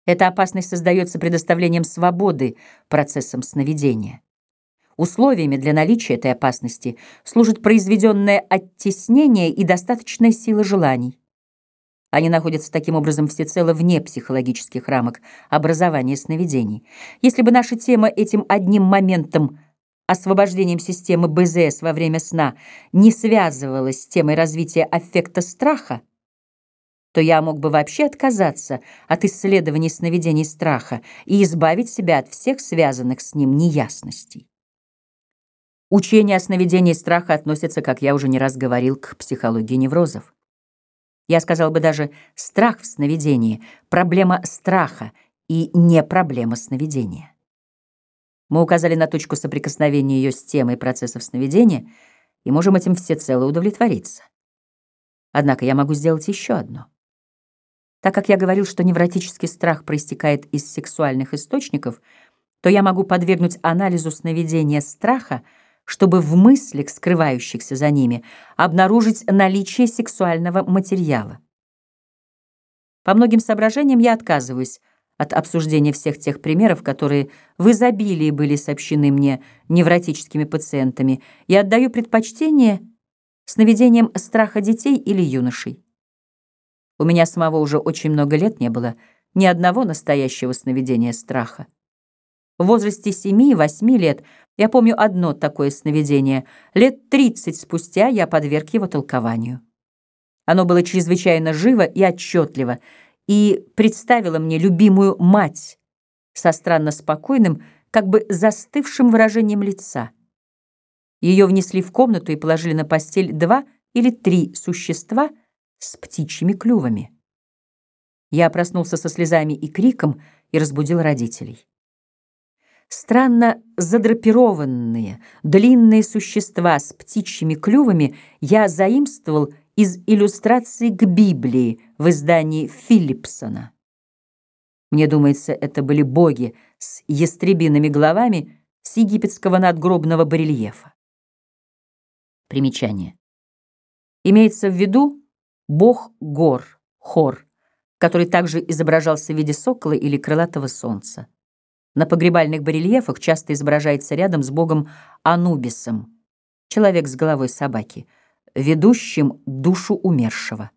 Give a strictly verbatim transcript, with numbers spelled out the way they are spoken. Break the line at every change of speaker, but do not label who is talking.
Эта опасность создается предоставлением свободы процессам сновидения. Условиями для наличия этой опасности служит произведенное оттеснение и достаточная сила желаний. Они находятся таким образом всецело вне психологических рамок образования сновидений. Если бы наша тема этим одним моментом, освобождением системы бэ зэ эс во время сна, не связывалась с темой развития аффекта страха, то я мог бы вообще отказаться от исследований сновидений страха и избавить себя от всех связанных с ним неясностей. Учение о сновидении страха относится, как я уже не раз говорил, к психологии неврозов. Я сказал бы даже, страх в сновидении — проблема страха и не проблема сновидения. Мы указали на точку соприкосновения ее с темой процессов сновидения и можем этим всецело удовлетвориться. Однако я могу сделать еще одно. Так как я говорил, что невротический страх проистекает из сексуальных источников, то я могу подвергнуть анализу сновидения страха, чтобы в мыслях, скрывающихся за ними, обнаружить наличие сексуального материала. По многим соображениям я отказываюсь от обсуждения всех тех примеров, которые в изобилии были сообщены мне невротическими пациентами, и отдаю предпочтение сновидениям страха детей или юношей. У меня самого уже очень много лет не было ни одного настоящего сновидения страха. В возрасте семи-восьми лет я помню одно такое сновидение. Лет тридцать спустя я подверг его толкованию. Оно было чрезвычайно живо и отчетливо, и представило мне любимую мать со странно спокойным, как бы застывшим выражением лица. Ее внесли в комнату и положили на постель два или три существа с птичьими клювами. Я проснулся со слезами и криком и разбудил родителей. Странно задрапированные, длинные существа с птичьими клювами я заимствовал из иллюстраций к Библии в издании Филлипсона. Мне думается, это были боги с ястребиными головами с египетского надгробного барельефа. Примечание. Имеется в виду бог гор, Хор, который также изображался в виде сокола или крылатого солнца. На погребальных барельефах часто изображается рядом с богом Анубисом, человек с головой собаки, ведущим душу умершего.